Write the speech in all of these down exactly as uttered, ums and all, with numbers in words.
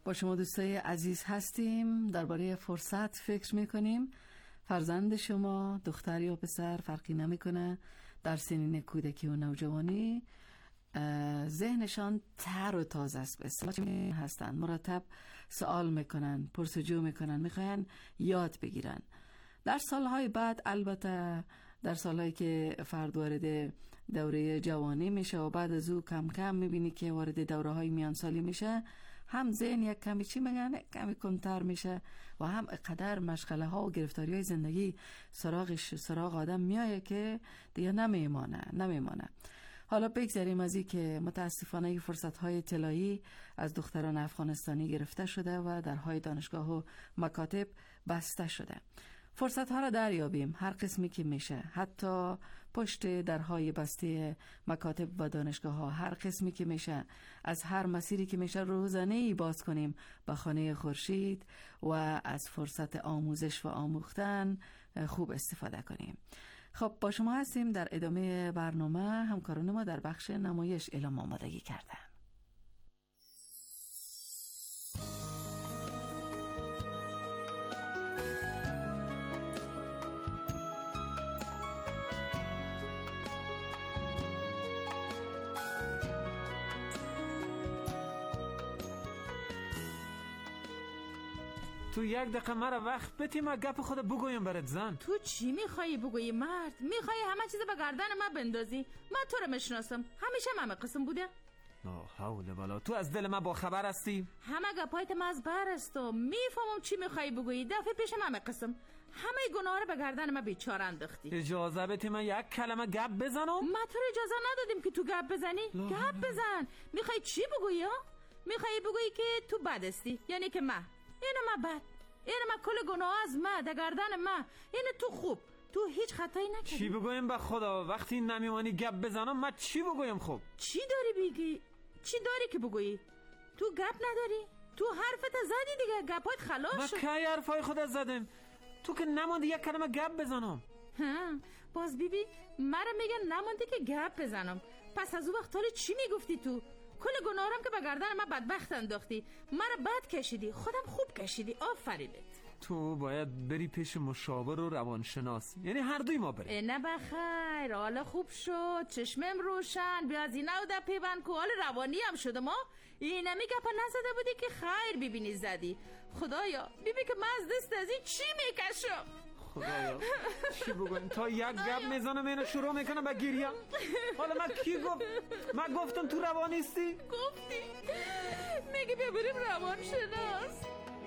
با شما دوستای عزیز هستیم. درباره فرصت فکر میکنیم. فرزند شما دختر یا پسر فرقی نمیکنه، در سنین کودکی و نوجوانی ذهنشان تر و تازه است، به اصطلاح هستن، مرتب سوال میکنن، پرسجو میکنن، میخواین یاد بگیرن. در سالهای بعد، البته در سالهایی که فرد وارد دوره جوانی میشه و بعد از او کم کم میبینی که وارد دوره های میان سالی میشه، هم ذهن یک کمی چی میگن کمی کنتر میشه و هم قدر مشغله ها و گرفتاری های زندگی سراغش سراغ آدم میایه که دیگه نمیمانه نمیمانه حالا بگذاریم از این که متاسفانه فرصت های طلایی از دختران افغانستانی گرفته شده و درهای دانشگاه و مکاتب بسته شده. فرصت ها را دریابیم، هر قسمی که میشه، حتی پشت درهای بسته مکاتب و دانشگاه ها، هر قسمی که میشه، از هر مسیری که میشه روزانه‌ای باز کنیم به خانه خورشید و از فرصت آموزش و آموختن خوب استفاده کنیم. خب با شما هستیم. در ادامه برنامه همکاران ما در بخش نمایش اعلام آمادگی کردن. تو یک دقیقه مرا وقت بدی، ما گپ خود بگویم برات زن. تو چی میخوایی بگویی مرد؟ میخوایی همه چیز به گردن ما بندازی؟ من تو رو میشناسم، همیشه همه قسم بوده. لا حول ولا، تو از دل ما با خبر هستی؟ همه گپایت ما از بر است و میفهمم چی میخوایی بگویی. دفعه پیش همه قسم همه گناه رو به گردن ما بیچاره انداختی. اجازه بدی من یک کلمه گپ بزنم؟ ما تو رو اجازه ندادیم که تو گپ بزنی. گپ بزن. میخوای چی بگویی؟ میخوایی بگویی که تو بد هستی، یعنی که ما اینه ما بد، اینه ما کل گناه از ما در گردن ما، اینه تو خوب، تو هیچ خطایی نکردی. چی بگویم به خدا؟ وقتی نمیمانی گپ بزنم من چی بگویم؟ خب چی داری بگی؟ چی داری که بگویی؟ تو گپ نداری؟ تو حرفت زدی دیگه، گپات خلاص شد. ما کی حرفای خودت زدم؟ تو که نماندی یک کلمه گپ بزنم. ها باز بیبی مرا میگن نمانده که گپ بزنم. پس از اون وقت حالا چی میگفتی تو؟ کل گناهارم که به گردن من بدبخت انداختی، مرا بد کشیدی، خودم خوب کشیدی. آفرینت. تو باید بری پیش مشاور و روانشناس، یعنی هر دوی ما بریم. نه بخیر، حالا خوب شد، چشمم روشن، بیا از اینا و در پیوند که حال روانی هم شده. ما اینه میگه پا نزده بودی که خیر ببینی زدی. خدایا بیبی که من از دست از این چی میکشم. خدایا چی بگویم؟ تا یک گپ میزنم اینو شروع میکنم به گریه. حالا من کی گفت؟ من گفتم تو روانیستی؟ گفتی میگی بیا بریم روانشناس.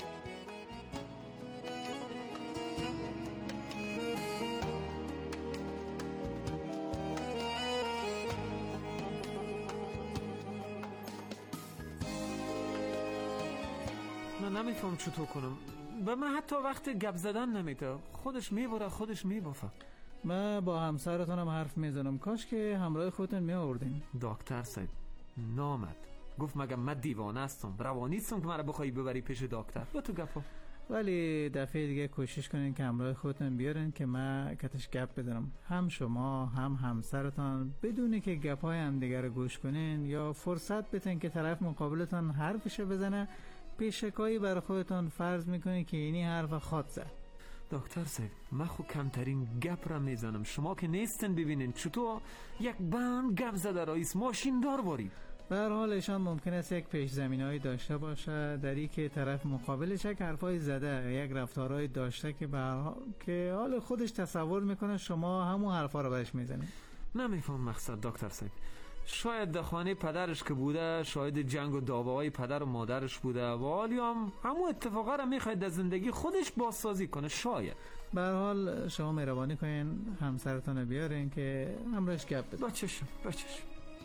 من نمیفهم چطور کنم. به من حتی وقت گپ زدن نمیده، خودش میبره خودش میبافه. من با همسرتونم حرف میزنم، کاش که همراه خودتون میآوردین. دکتر صاحب نامد، گفت مگه من دیوانه هستم، روانیستم که مرا بخوای ببری پیش دکتر؟ با تو گپا. ولی دفعه دیگه کوشش کنین که همراه خودتون بیارین که من کتش گپ بزنم، هم شما هم همسرتان، بدونی که گپای هم دیگه رو گوش کنین یا فرصت بتین که طرف مقابلتان حرفش بزنه، پیشکایی برای خودتان فرض میکنی که اینی حرف خود زد. دکتر صاحب من خود کمترین گپ را میزنم، شما که نیستن ببینین چطور یک بند گپ زده رئیس ماشین دار بارید. به هر حال ایشان ممکن است یک پیش زمینه‌ای داشته باشه در این که طرف مقابلش یک حرفای زده، یک رفتارهای داشته که به که حال خودش تصور میکنه شما همون حرفا رو بهش میزنید. نمیفهم مقصد دکتر صاحب. شاید در خانه پدرش که بوده، شاید جنگ و دعوای پدر و مادرش بوده و حالی هم همون اتفاقا رو میخواید در زندگی خودش بازسازی کنه. شاید به هر حال شما مهربانی کنین همسرتون بیارین که همراهش گپ بزنید. با چشم با چشم.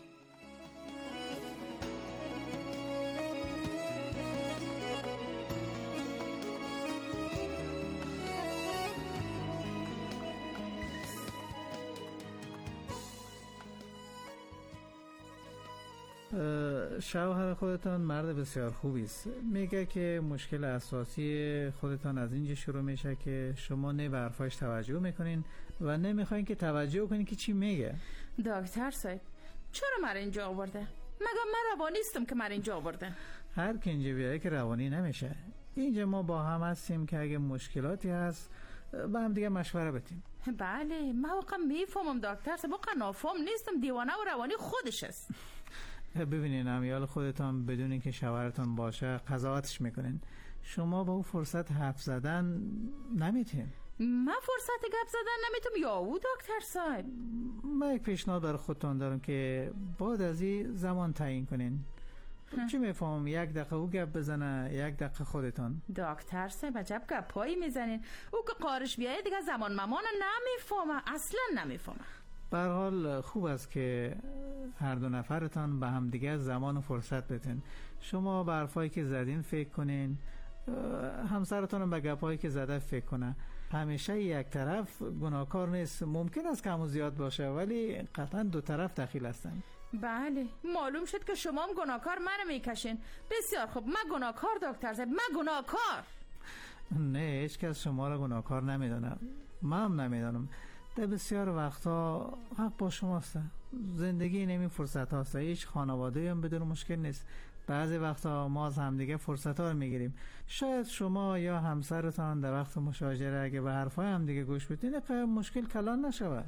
شوهر خودتان مرد بسیار خوبی است. میگه که مشکل اساسی خودتان از اینجا شروع میشه که شما نه به حرفاش توجه میکنین و نمیخواین که توجه کنین که چی میگه. دکتر صاحب چرا مرا اینجا آورده؟ مگه من روانیستم که مرا اینجا آورده؟ هر که اینجا بیاره که روانی نمیشه. اینجا ما با هم هستیم که اگه مشکلاتی هست با هم دیگه مشوره بتیم. بله من واقعا میفهمم دکتر صاحب، واقعا نافهم نیستم، دیوانه و روانی خودش است. ببینین امیال خودتان بدون اینکه شوهرتان باشه قضاوتش میکنین. شما با او فرصت حرف زدن نمیتین. من فرصت گپ زدن نمیتونم یا او دکتر صاحب؟ من یک پیشنهاد برای خودتان دارم که بعد از این زمان تعیین کنین. چی میفهمم یک دقیقه او گپ بزنه یک دقیقه خودتان. دکتر صاحب عجب گپایی میزنین. او که قارش بیایه دیگه زمان ممان نمیفهمه، اصلا نمیفهمه. به هر حال خوب است که هر دو نفرتان به هم دیگه زمان و فرصت بدین. شما به حرفایی که زدین فکر کنین، همسرتون به گپایی که زده فکر کنه. همیشه یک طرف گناهکار نیست. ممکن است کم و زیاد باشه ولی قطعا دو طرف دخیل هستن. بله معلوم شد که شما هم گناهکار منو میکشین. بسیار خوب، من گناهکار دکتر صاحب، من گناهکار. نه هیچ کس شما را گناهکار نمیدونم، من هم نمیدونم. در بسیار وقتا حق با شماست. زندگی نمی فرصت هاست. هیچ خانواده هم بدون مشکل نیست. بعضی وقتا ما از همدیگه فرصت ها رو میگیریم. شاید شما یا همسرتان در وقت مشاجره اگه به حرفای همدیگه گوش بدین مشکل کلان نشود.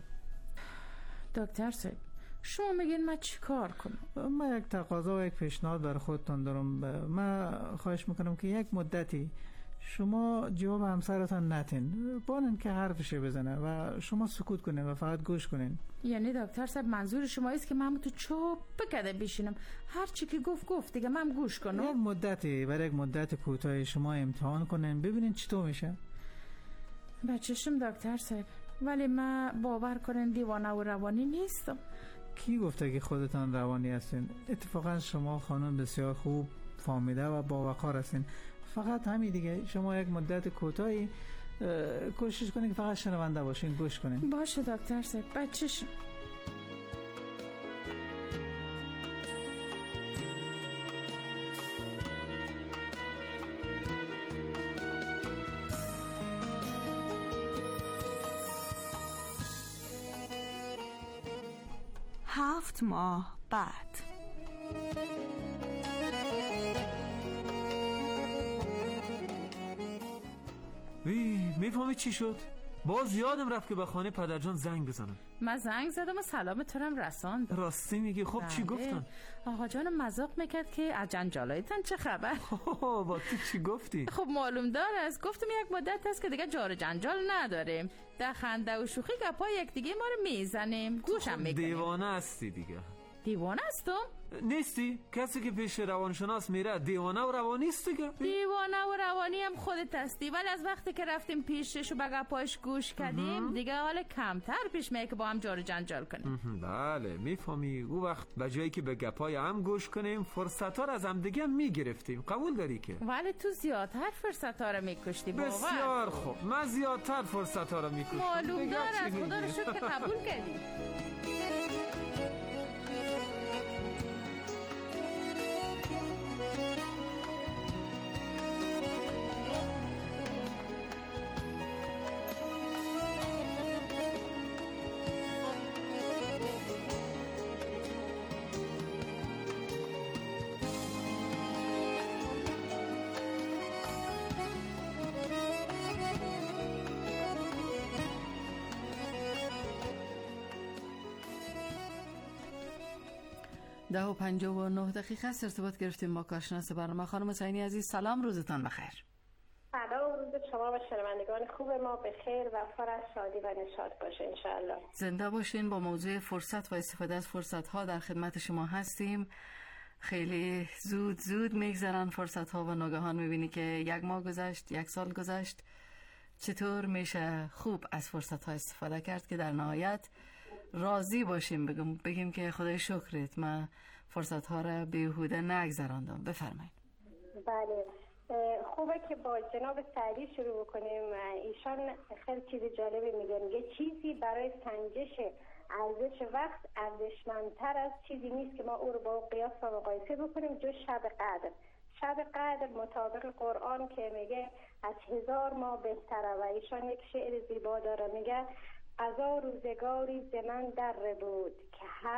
دکتر صاحب شما میگین من چی کار کنم؟ من یک تقاضا و یک پیشنهاد برای خودتان دارم. من خواهش میکنم که یک مدتی شما جواب همسرتان نتین، بانن که حرفش بزنه و شما سکوت کنین و فقط گوش کنین. یعنی دکتر صاحب منظور شما است که من تو چوب بکده بشینم، هر چی که گفت گفت دیگه من گوش کنم؟ یک مدتی برای یک مدت کوتاه شما امتحان کنین ببینین چطور میشه. بچشم دکتر صاحب، ولی من باور کنین دیوانه و روانی نیستم. کی گفته که خودتان روانی هستین؟ اتفاقا شما خانم بسیار خوب فهمیده و باوقار هستین. فقط همین دیگه شما یک مدت کوتاهی کوشش کنین که فقط شنونده باشین، گوش کنین. باشه دکتر صاحب، بچه‌ش هفت ماه بعد. وی میفهمی چی شد؟ باز یادم رفت که به خانه پدرجان زنگ بزنم. من زنگ زدم و سلام تو رو هم رساند. راستی میگی؟ خب چی گفتن؟ آقا جان مذاق میکرد که از جنجالایتان چه خبر؟ با تو چی گفتی؟ خب معلوم داره است. گفتم یک مدت است که دیگه جار جنجال نداریم، در خنده و شوخی گپای یک دیگه ما رو میزنیم، گوشم میکنیم. دیوانه هستی دیگه. دیوانه هستم؟ نیستی؟ کسی که پیش روانشناس میره دیوانه و روانی است دیگه. دیوانه و روانی هم خودت هستی، ولی از وقتی که رفتیم پیشش و به گپاش گوش کردیم دیگه حال کمتر پیش میاد که با هم جار جنجال کنیم. بله میفهمی، او وقت به جایی که به گپای هم گوش کنیم فرصت ها رو از هم دیگه میگرفتیم. قبول داری که؟ ولی تو زیادتر فرصت ها رو میکشتی. باور بسیار خوب، من زیادتر فرصت ها رو میکشم. معلوم داره از خدا رو شکر که قبول کردی. ده و پنجاه و نه دقیقه است ارتباط گرفتیم با کارشناس برنامه. خانم حسینی عزیز سلام، روزتان بخیر. سلام، روز شما و شنوندگان خوب ما بخیر و پر از شادی و نشاط باشه انشاءالله. زنده باشین. با موضوع فرصت و استفاده از فرصت ها در خدمت شما هستیم. خیلی زود زود میگذرن فرصت ها و ناگهان میبینی که یک ماه گذشت، یک سال گذشت. چطور میشه خوب از فرصت ها استفاده کرد که در نهایت راضی باشیم، بگم بگیم که خدای شکرت من فرصت ها را بیهوده نگذراندم. بفرمایید. بله، خوبه که با جناب سعدی شروع بکنیم. ایشان خیلی چیز جالبی میگن، یه چیزی برای سنجش ارزش وقت ارزشمندتر از چیزی نیست که ما او رو با قیاس و مقایسه بکنیم جز شب قدر. شب قدر مطابق قرآن که میگه از هزار ماه بهتره و ایشان یک شعر زیبا داره، میگه قضا روزگاری ز من در بود که هر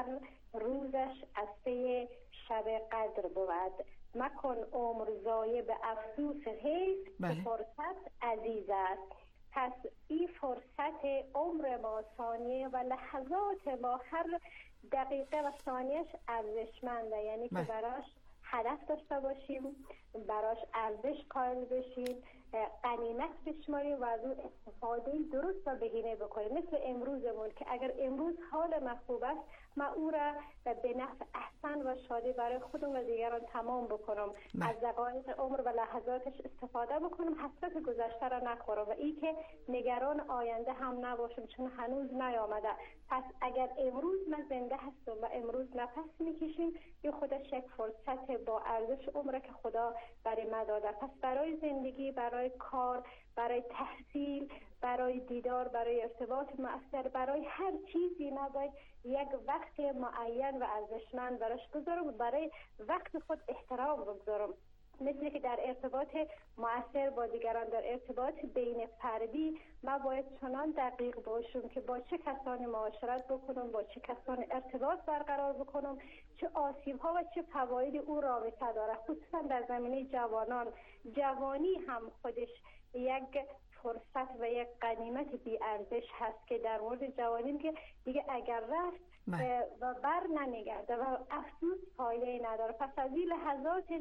روزش از پی شب قدر بود. مکن عمر ضایع به افسوس حیف که فرصت عزیز است. پس این فرصت عمر ما، ثانیه و لحظات ما، هر دقیقه و ثانیهش ارزشمنده، یعنی که براش هدف داشته باشیم، براش ارزش قائل بشیم، غنیمت بشماریم و از اون استفاده درست و بهینه بکنیم. مثل امروزمون که اگر امروز حال من خوب است، من او را به نفع احسن و شادی برای خودم و دیگران تمام بکنم، از دقایق عمر و لحظاتش استفاده بکنم، حسرت گذشته را نخورم و این که نگران آینده هم نباشم چون هنوز نیامده. پس اگر امروز من زنده هستم و امروز نفس میکشیم، این خودش یک فرصت با ارزش عمره که خدا برای ما داده. پس برای زندگی، برای کار، برای تحصیل، برای دیدار، برای ارتباط مؤثر، برای هر چیزی ما باید یک وقت معین و ارزشمند براش بذارم و برای وقت خود احترام بگذارم. مثل که در ارتباط مؤثر با دیگران، در ارتباط بین فردی، ما باید چنان دقیق باشم که با چه کسانی معاشرت بکنم، با چه کسانی ارتباط برقرار بکنم، چه آسیب ها و چه فواید او رابطه داره. خصوصا در زمینه جوانان، جوانی هم خودش یک فرصت و یک غنیمت بی ارزش هست که در مورد جوانی که دیگه اگر رفت و بر نمیگرده و افسوس فایده نداره. پس از این لحظاتش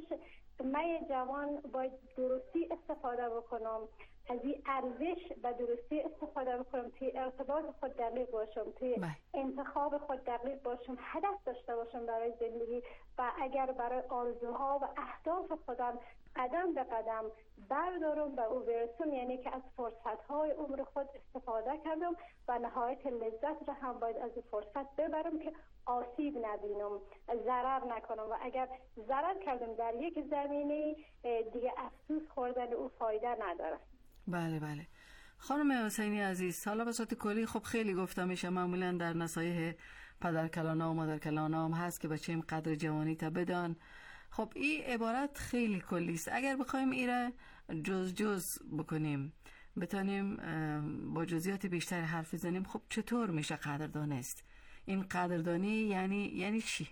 من جوان باید درستی استفاده بکنم، از این ارزش و درستی استفاده بکنم، توی ارتباط خود دقیق باشم، توی انتخاب خود دقیق باشم، هدف داشته باشم برای زندگی و اگر برای آرزوها و اهداف خودم قدم به قدم بردارم و او برسم، یعنی که از فرصت‌های عمر خود استفاده کردم و نهایت لذت را هم باید از فرصت ببرم که آسیب نبینم، ضرر نکنم و اگر ضرر کردم در یک زمینه دیگه افسوس خوردن او فایده نداره. بله بله. خانم حسینی عزیز، حالا به صورت کلی خب خیلی گفته میشه، معمولا در نصایح پدرکلانا و مادرکلانا هم هست که بچه این قدر جوانی تا بدان. خب این عبارت خیلی کلی است. اگر بخوایم ایره جز جز بکنیم، بتانیم با جزئیات بیشتر حرف بزنیم، خب چطور میشه قدردانی است؟ این قدردانی یعنی یعنی چی؟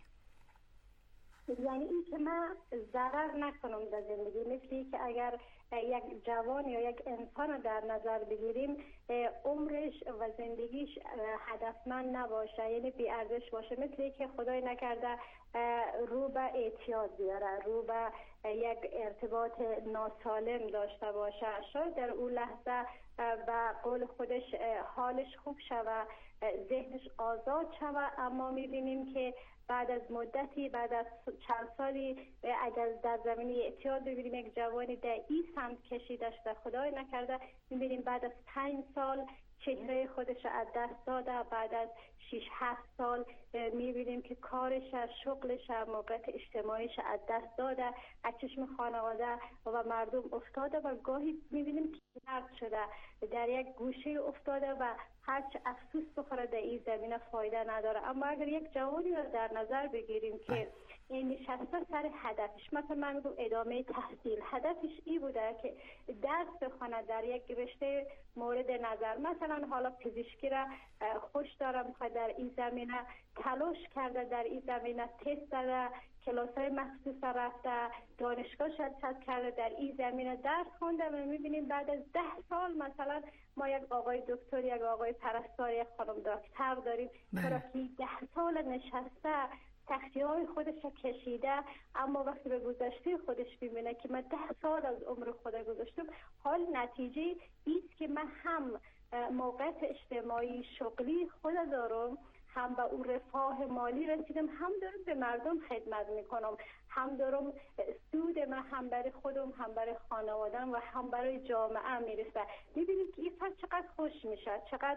یعنی این که من ضرر نکنم در زندگی. مثلی که اگر یک جوان یا یک انسان در نظر بگیریم، عمرش و زندگیش هدفمند نباشه، یعنی بی ارزش باشه، مثلی که خدای نکرده رو به اعتیاد بیاره، رو به یک ارتباط ناسالم داشته باشه، شاید در اون لحظه و قول خودش حالش خوب شوه، ذهنش آزاد شوه، اما میبینیم که بعد از مدتی، بعد از چند سالی اگر در زمینه اعتیاد ببینیم یک جوانی در این سمت کشیده شده، خدای نکرده میبینیم بعد از پنج سال چهره خودش از دست داده، بعد از شش هفت سال میبینیم که کارش، شغلش، موقعیت اجتماعیش از دست داده، از چشم خانواده و مردم افتاده و گاهی میبینیم که نرد شده، در یک گوشه افتاده و هرچه افسوس بخوره در این زمینه فایده نداره. اما اگر یک جوانی رو در نظر بگیریم که این نشسته سر هدفش، مثلا من میگم ادامه تحصیل، هدفش این بوده که درس بخونه در یک رشته مورد نظر، مثلا حالا پزشکی را خوش دارم میخواد در این زمینه تلاش کرده، در این زمینه تست داده، کلاس‌های مخصوص رفته، دانشگاه شرکت کرده، در این زمینه درس خونده و می‌بینیم بعد از ده سال مثلا ما یک آقای دکتر، یک آقای پرستار، یک خانم دکتر داریم که ده سال نشسته تختی‌های خودش کشیده، اما وقتی به گذشته خودش ببینه که من ده سال از عمر خودم گذاشتم، حال نتیجه ایست که من هم موقعیت اجتماعی شغلی خود دارم، هم به اون رفاه مالی رسیدم، هم دارم به مردم خدمت میکنم، هم دارم سود من هم برای خودم، هم برای خانوادم و هم برای جامعه میرسه. میبینیم که این فرد چقدر خوش میشه، چقدر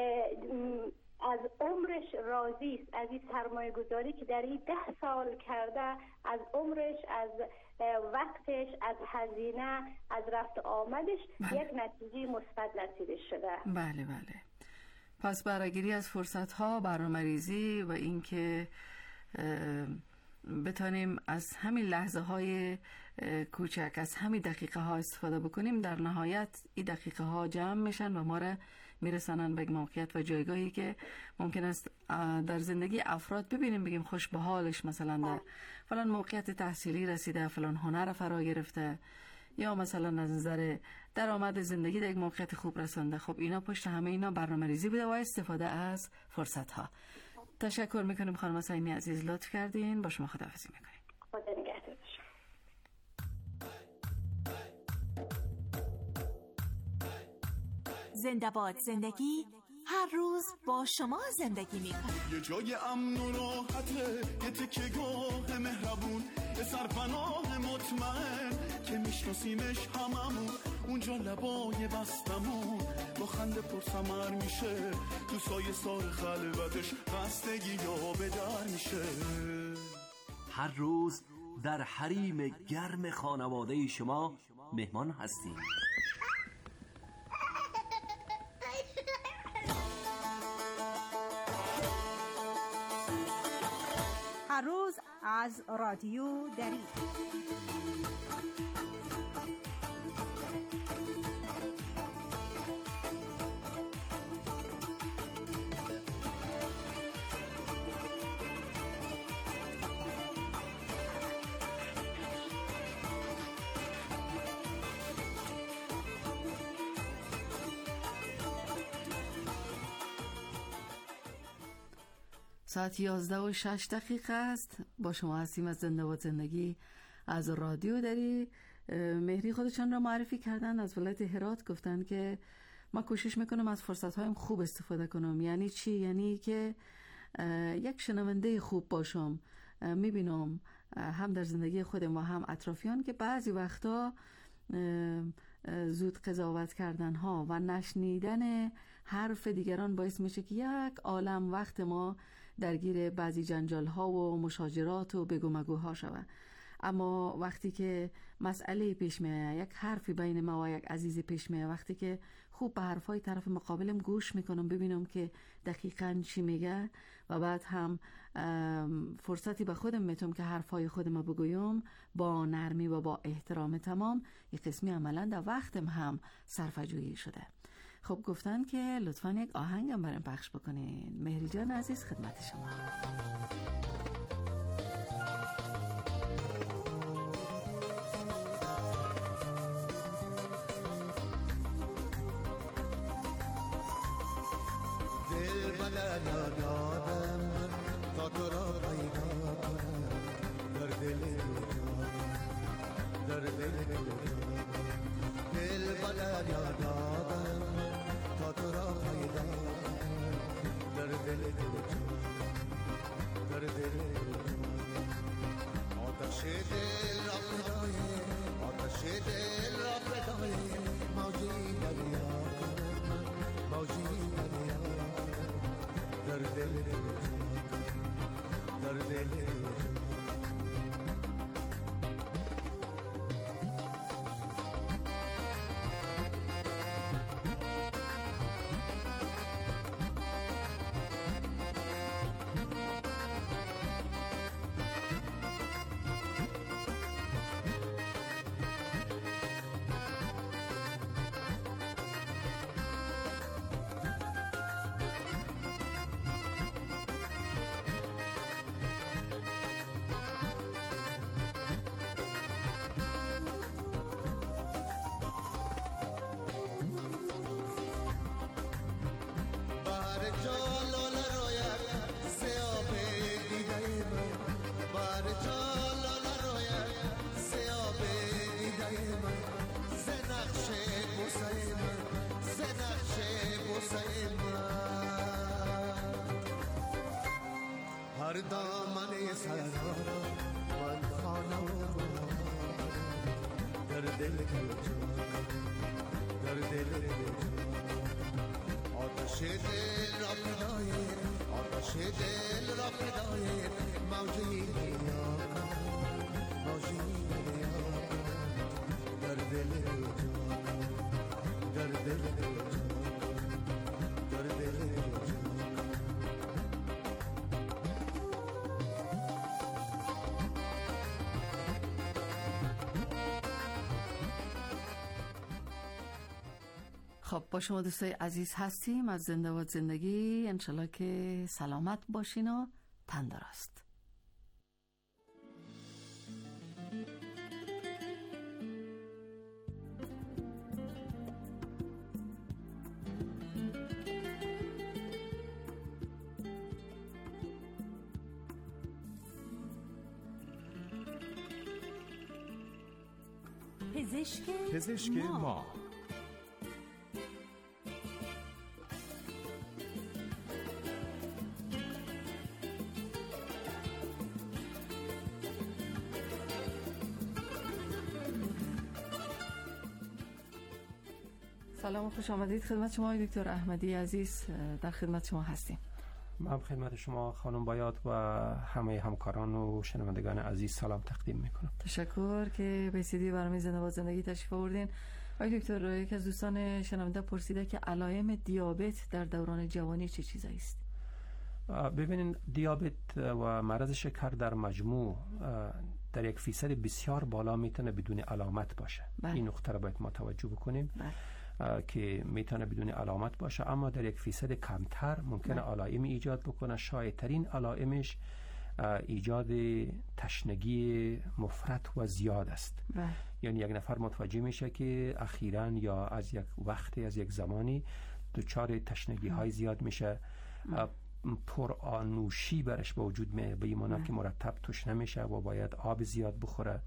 از عمرش راضی است، از این سرمایه گذاری که در این ده سال کرده، از عمرش، از وقتش، از هزینه، از رفت آمدش بله. یک نتیجه مثبت نصیب شده. بله بله. پس برگیری از فرصت‌ها، برنامه‌ریزی و اینکه بتانیم از همین لحظه‌های کوچک، از همین دقیقه ها استفاده بکنیم، در نهایت این دقیقه ها جمع میشن و ما را میرسانن به موقعیت و جایگاهی که ممکن است در زندگی افراد ببینیم بگیم خوش به حالش، مثلا در فلان موقعیت تحصیلی رسیده، فلان هنر فرا گرفته، یا مثلا از نظر درآمد زندگی در یک موقعیت خوب رسانده. خب اینا پشت همه اینا برنامه‌ریزی بوده و استفاده از فرصت ها. تشکر میکنیم خانم صمیمی عزیز، لطف کردین. با شما خداحافظی میکنیم. خدا نگهدار شما. زنده باد زندگی، هر روز با شما زندگی میکنه. یه جای امن و راحته، یه تکه گاه مهربون، یه سرپناه مطمئن که میشناسیمش هممون. اونجا لبای بستمون با خنده پرسمر میشه، تو سایه سار خلوتش خستگی یا به در میشه. هر روز در حریم گرم خانواده شما مهمان هستیم. هر روز از رادیو دری. ساعت یازده و شش دقیقه است. با شما هستیم از زنده باد زندگی از رادیو دری. مهری خودشان را معرفی کردن، از ولایت هرات. گفتن که ما کوشش میکنم از فرصت هایم خوب استفاده کنم. یعنی چی؟ یعنی که یک شنونده خوب باشم. میبینم هم در زندگی خودم و هم اطرافیان که بعضی وقتا زود قضاوت کردن ها و نشنیدن حرف دیگران باعث میشه که یک عالم وقت ما درگیر بعضی جنجال ها و مشاجرات و بگو مگوها شود. اما وقتی که مسئله پیش میاد، یک حرفی بین ما و یک عزیز پیش میاد، وقتی که خوب به حرفای طرف مقابلم گوش میکنم، ببینم که دقیقاً چی میگه و بعد هم فرصتی به خودم میتونم که حرفای خودم بگویم با نرمی و با احترام تمام، یک قسمی عملا در وقتم هم صرفه‌جویی شده. خب گفتن که لطفاً یک آهنگم برام پخش بکنین. مهری جان عزیز خدمت شما. دل بلد یادم تا تو را پیدا کنم، در دل در دل دل بلد یادم تا تو را پیدا کنم، در دل در دل آتش دل را فدای، آتش دل را فدای موجی دریا کنم، موجی دریا در دل در دل هر دامن سرا من خانم در دل در دل آتش دل را فدای، آتش دل را فدای موجی دریا موجی دریا در دل در دل در دل خب با شما دوستای عزیز هستیم از زنده و زندگی. انشالله که سلامت باشین و تندرست. پزشک, پزشک ما, ما. سلام و خوش آمدید خدمت شما دکتر احمدی عزیز. در خدمت شما هستیم. من خدمت شما خانم بایات و همه همکاران و شنوندگان عزیز سلام تقدیم میکنم. تشکر که به سیدی برنامه زنده با زندگی تشریف آوردین. آقای دکتر، یک از دوستان شنونده پرسیده که علائم دیابت در دوران جوانی چه چیزایی است؟ ببینید، دیابت و مرض شکر در مجموع در یک فیصد بسیار بالا میتونه بدون علامت باشه. بله. این نقطه رو باید ما توجه بکنیم. بله. که میتونه بدون علامت باشه، اما در یک فیصد کمتر ممکنه علائم ایجاد بکنه. شایع‌ترین علائمش ایجاد تشنگی مفرط و زیاد است. بله. یعنی یک نفر متوجه میشه که اخیراً یا از یک وقتی از یک زمانی دچار تشنگی های زیاد میشه. پر آنوشی برش به وجود میاد، به ایمانا که مرتب تشنه میشه و باید آب زیاد بخوره.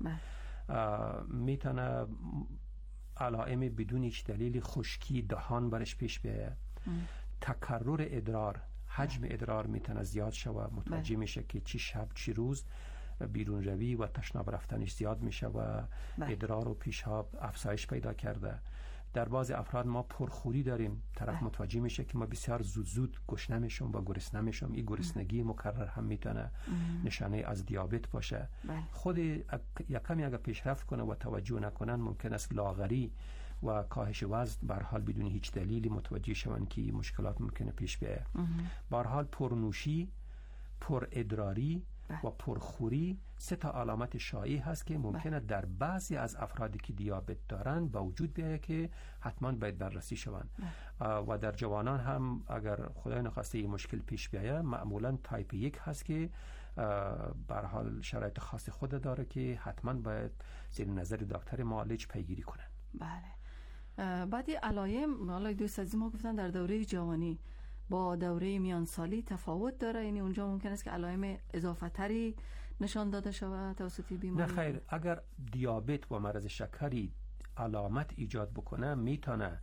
میتونه علائم بدون هیچ دلیل خشکی دهان برش پیش بیاد. تکرر ادرار، حجم ادرار میتونه زیاد شود. متوجه میشه که چی شب چی روز بیرون روی و تشناب رفتنش زیاد میشه و ادرار و پیشاب افزایش پیدا کرده. در بعض افراد ما پرخوری داریم، طرف متوجه میشه که ما بسیار زود زود گشنه میشم و گرسنه میشم. این گرسنگی مکرر هم میتونه نشانه از دیابت باشه. خود یک کمی اگر پیشرفت کنه و توجه نکنن ممکن است لاغری و کاهش وزن به هر حال بدون هیچ دلیلی متوجه شون که مشکلات ممکنه پیش بیاد. به هر حال پرنوشی، پر ادراری و پرخوری سه تا علامت شایع هست که ممکنه در بعضی از افرادی که دیابت دارن با وجود بیاید که حتما باید بررسی شوند. و در جوانان هم اگر خدای نخواسته این مشکل پیش بیاید معمولا تایپ یک هست که به هر حال شرایط خاص خود داره که حتما باید زیر نظر دکتر معالج پیگیری کنن. بله. بعدی علائم، حالا دوست عزیز ما گفتن در دوره جوانی با دوره میان سالی تفاوت داره، یعنی اونجا ممکن است که علائم اضافه تری نشان داده شود توسط بیماری؟ نه خیر، اگر دیابت و مرض شکری علامت ایجاد بکنه میتونه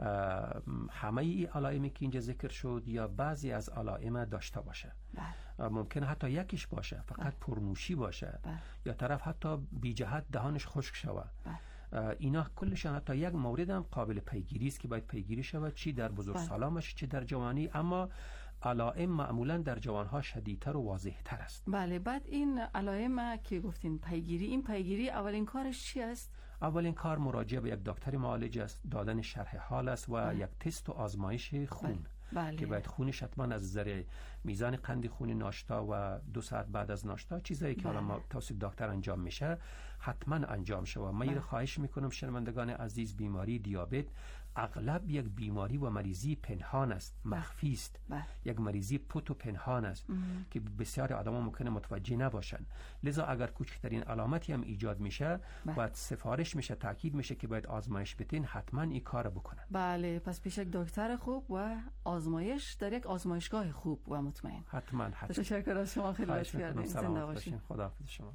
همه ای علائمی که اینجا ذکر شد یا بعضی از علائم داشته باشه. بله. ممکن حتی یکیش باشه، فقط بله. پرنوشی باشه. بله. یا طرف حتی بی جهت دهانش خشک شود. بله. اینا کلشان حتی یک مورد هم قابل پیگیری است که باید پیگیری شود، چی در بزرگسالان باشه چی در جوانی، اما علائم معمولا در جوانها شدیدتر و واضحتر است. بله. بعد این علائم که گفتین پیگیری، این پیگیری اولین کارش چی است؟ اولین کار مراجعه به یک دکتر معالج است، دادن شرح حال است و بله. یک تست و آزمایش خون. بله. بله. که باید خونش حتما از نظر میزان قند خون ناشتا و دو ساعت بعد از ناشتا چیزایی که حالا ما توسط دکتر انجام میشه حتما انجام شود. من بله. خواهش میکنم شنوندگان عزیز، بیماری دیابت اغلب یک بیماری و مریضی پنهان است، مخفی است. یک مریضی پوت و پنهان است ام. که بسیار آدما ممکنه متوجه نباشن. لذا اگر کوچکترین علامتی هم ایجاد میشه باید سفارش میشه، تاکید میشه که باید آزمایش بدین، حتما این کار بکنن. بله. پس پیش یک دکتر خوب و آزمایش در یک آزمایشگاه خوب و مطمئن. حتما حتما. تشکر از شما، خیلی لطف کردین. زنده باشین. خداحافظ شما.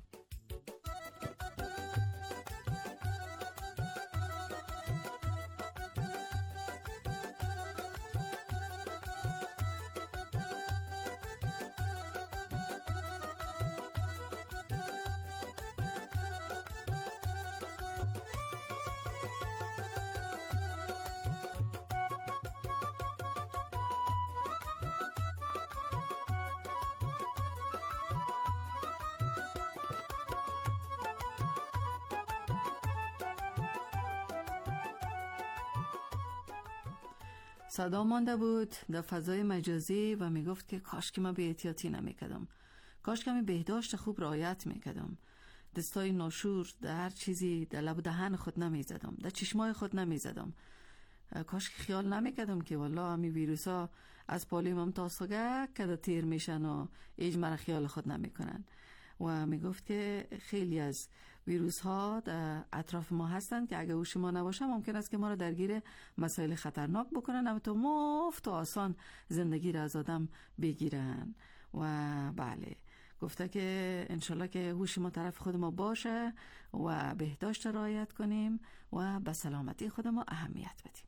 صدا مانده بود در فضای مجازی و میگفت که کاش که من به احتیاطی نمیکردم، کاش که من بهداشت خوب رعایت میکردم، دستای ناشور در هر چیزی در لب و دهن خود نمیزدم، در چشمای خود نمیزدم. کاش که خیال نمیکردم که والله همی ویروس ها از پالیم هم تا سگه کده تیر میشن و ایج مرا خیال خود نمیکنن. و میگفت که خیلی از ویروس ها در اطراف ما هستند که اگه هوش ما نباشه ممکن است که ما را درگیر مسائل خطرناک بکنن، اما تو مفت و آسان زندگی را از آدم بگیرن. و بله گفته که انشالله که هوش ما طرف خود ما باشه و بهداشت رعایت کنیم و به سلامتی خود ما اهمیت بدیم.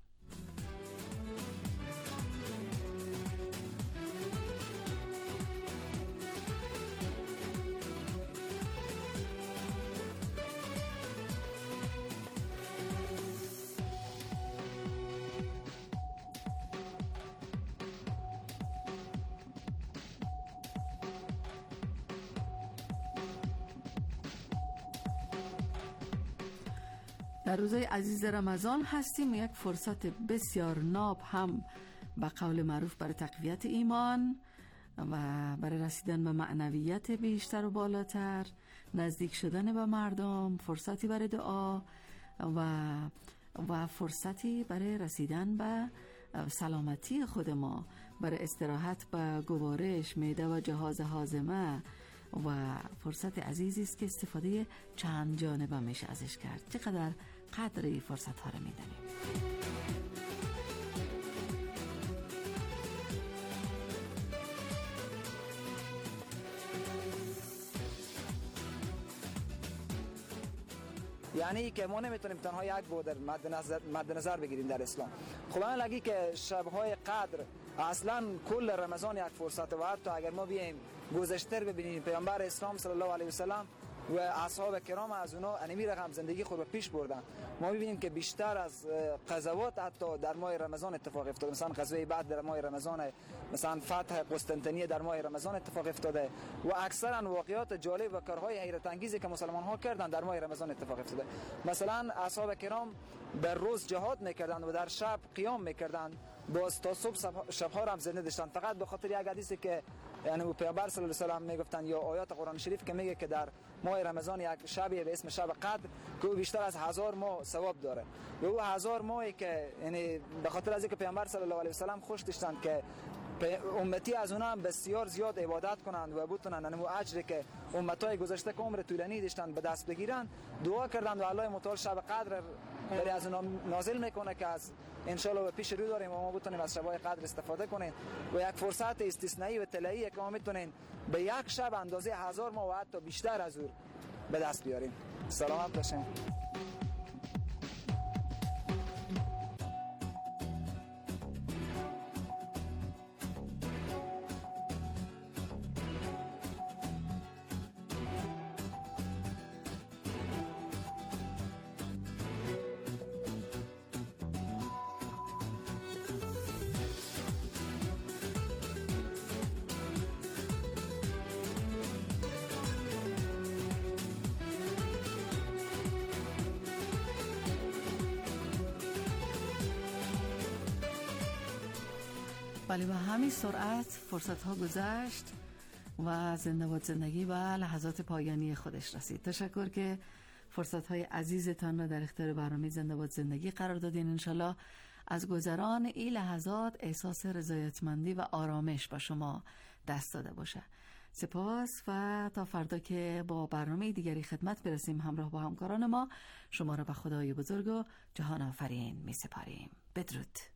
در روزهای عزیز رمضان هستیم و یک فرصت بسیار ناب هم به قول معروف برای تقویت ایمان و برای رسیدن به معنویت بیشتر و بالاتر، نزدیک شدن به مردم، فرصتی برای دعا و و فرصتی برای رسیدن به سلامتی خود ما، برای استراحت به گوارش، معده و جهاز هاضمه و فرصت عزیزی است که استفاده چند جانبه میشه ازش کرد. چقدر قدر این فرصت ها رو میدنیم. یعنی که ما نمیتونیم تنها یک بود مد نظر مد نظر بگیریم در اسلام. خب من لگی که شب‌های قدر اصلا کل رمضان یک فرصت و حتی اگر ما بیایم گذشته ببینیم پیامبر اسلام صلی الله علیه و سلم و اصحاب کرام از اونا انمی رقم زندگی خود رو پیش بردن. ما می‌بینیم که بیشتر از غزوات حتی در ماه رمضان اتفاق افتاده، مثلا غزوه بعد در ماه رمضان، مثلا فتح قسطنطنیه در ماه رمضان اتفاق افتاده و اکثرا واقعات جالب و کارهای حیرت انگیزی که مسلمان ها کردن در ماه رمضان اتفاق افتاده. مثلا اصحاب کرام در روز جهاد میکردن و در شب قیام میکردن، باز تا صبح شب‌ها را هم زنده داشتن، فقط به خاطر یک حدیثی که یعنی پیامبر صلی الله علیه و سلم میگفتن یا آیات قرآن شریف که میگه که در ماه رمضان یک شبی به اسم شب قدر که بیشتر از هزار ماه ثواب داره و او هزار ماهی که یعنی به خاطر از اینکه پیامبر صلی الله علیه و سلم خوش داشتن که امتی از اونها هم بسیار زیاد عبادت کنند و بتونن انمو اجری که امتای گذشته که عمر طولانی داشتن به دست بگیرن، دعا کردند و الله متعال شب قدر برای از اونها نازل میکنه که از ان شاء الله به پیش رو داریم و ما بتونیم از شبای قدر استفاده کنیم و یک فرصت استثنایی و طلایی که ما میتونیم به یک شب اندازه هزار ماه و حتی بیشتر از اون به دست بیاریم. سلامت باشین. ولی به همین سرعت فرصت ها گذشت و زنده باد زندگی به لحظات پایانی خودش رسید. تشکر که فرصت های عزیزتان را در اختیار برنامه زنده باد زندگی قرار دادین. انشالله از گذران این لحظات احساس رضایتمندی و آرامش با شما دست داده باشه. سپاس و تا فردا که با برنامه دیگری خدمت برسیم همراه با همکاران ما، شما را به خدای بزرگ و جهان آفرین می سپاریم. بدرود.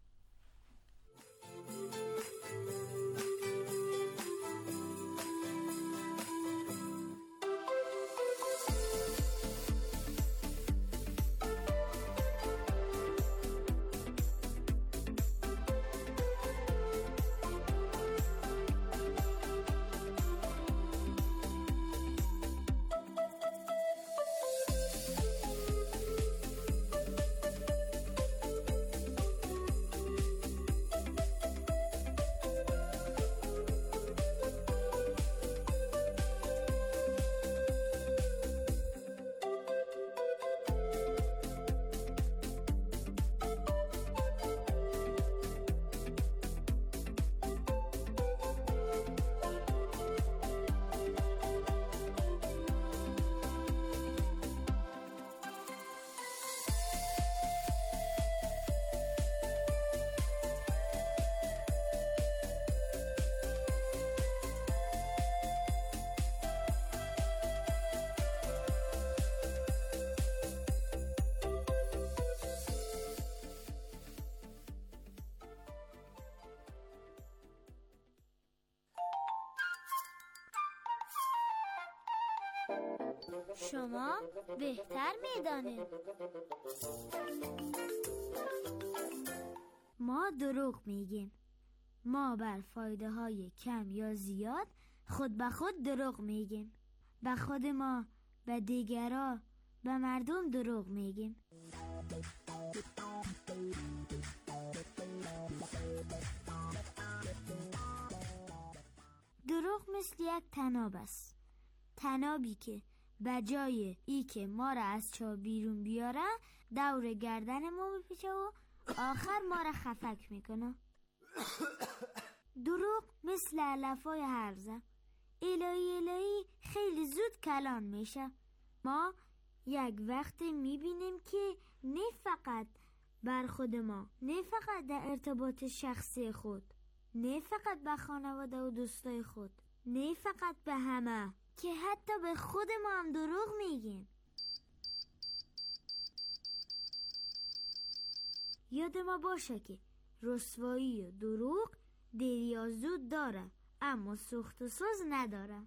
شما بهتر میدانید. ما دروغ میگیم. ما بر فایده های کم یا زیاد خود به خود دروغ میگیم. به خود ما، به دیگران، به مردم دروغ میگیم. دروغ مثل یک تناب است. تنابی که به جای ای که ما را از چاه بیرون بیاره دور گردن ما بپیچه و آخر ما را خفک میکنه. دروغ مثل علفای هرزه. الهی الهی خیلی زود کلان میشه. ما یک وقت میبینیم که نه فقط بر خود ما، نه فقط در ارتباط شخصی خود، نه فقط به خانواده و دوستای خود، نه فقط به همه، که حتی به خود ما هم دروغ میگیم. یاد ما باشه که رسوایی و دروغ دیر یا زود داره، اما سوخت و ساز نداره.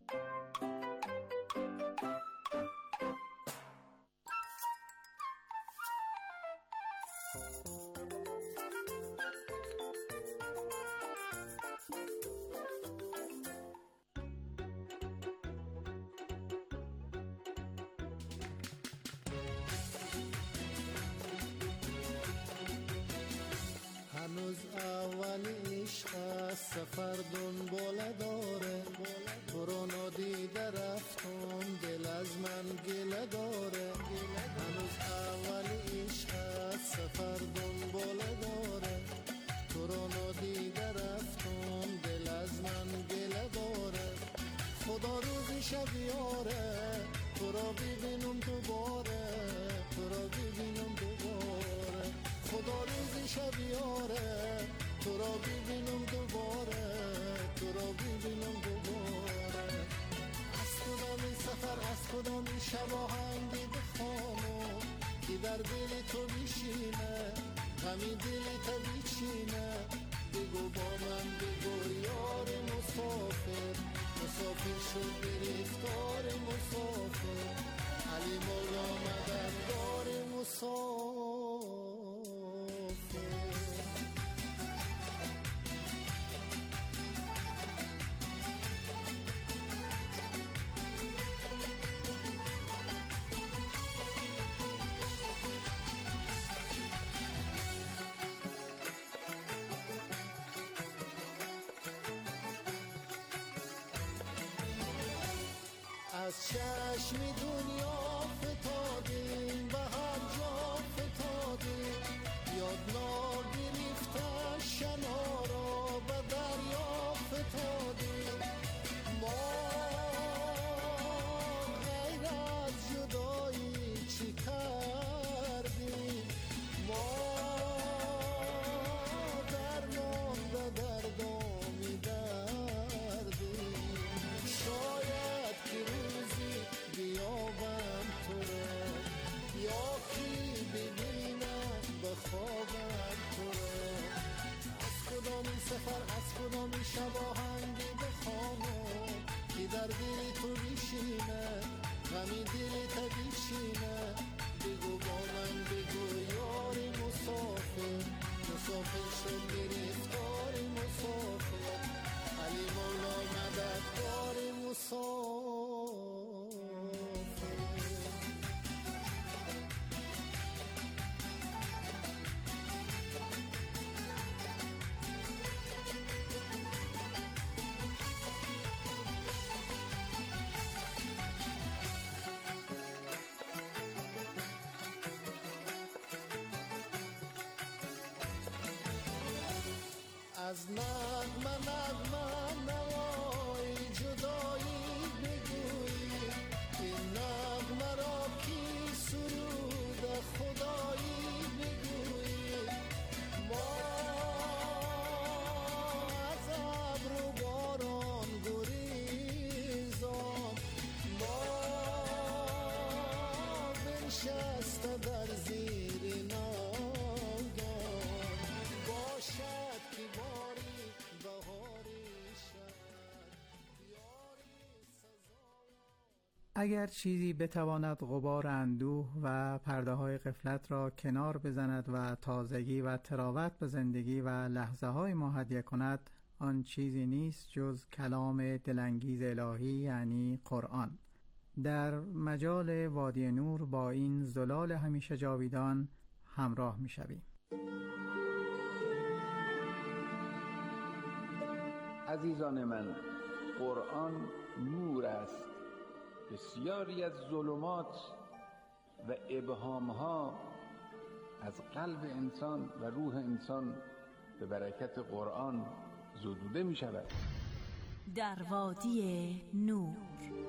هنوز اول عشق سفر دنباله داره، تو رو نادیده رفتم دل از من گله داره. هنوز اول عشق سفر دنباله داره، تو رو نادیده رفتم دل از من گله داره. خدا روزی شب یاره، تو رو ببینم دوباره، تو رو ببینم دوباره. خدا روزی شب یاره، تو را ببینم دوباره، تو را ببینم دوباره. از کدام این سفر، از کدام این شب آهنگی بخوانم که در دل تو بشینه، همین دل تو بیچینه. بگو با من بگو یار مسافر، مسافر شد گرفتار مسافر. علی مولا مددگار مسافر. از چشم دنیا فتادیم، به هر جا فتادیم. یاد ناگرفته شنا را به دریا فتادیم. ما غیر از جدایی چی کردیم؟ ما درمان به دردامی دردیم. شاید که روزی بیابم تو را، یا کی ببینم به خوابم تو را. از کدام این سفر، از کدام این شب آهنگی بخوانم که در دل تو بشینه، غمی دل تو بیچینه. بگو با من بگو یار مسافر، مسافر شد گرفتار مسافر. علی مولا مددگار مسافر. از نغمه نغمه نوای جدایی بگویی، این نغمه را کی سرود خدایی بگویی. ما از ابر و باران گریزان، ما بنشسته در زیر ناگان. باشد که باری بهاری شد. اگر چیزی بتواند غبار اندوه و پرده های غفلت را کنار بزند و تازگی و تراوت به زندگی و لحظه های ما هدیه کند، آن چیزی نیست جز کلام دلانگیز الهی یعنی قرآن. در مجال وادی نور با این زلال همیشه جاویدان همراه می شویم. عزیزان من، قرآن نور است. بسیاری از ظلمات و ابهامها از قلب انسان و روح انسان به برکت قرآن زدوده می شود. در وادی نور.